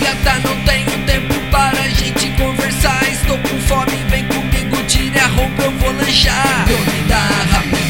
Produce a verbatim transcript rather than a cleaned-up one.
gata, não tenho tempo para a gente conversar. Estou com fome, vem comigo, tire a roupa, eu vou lanchar. Dono da rap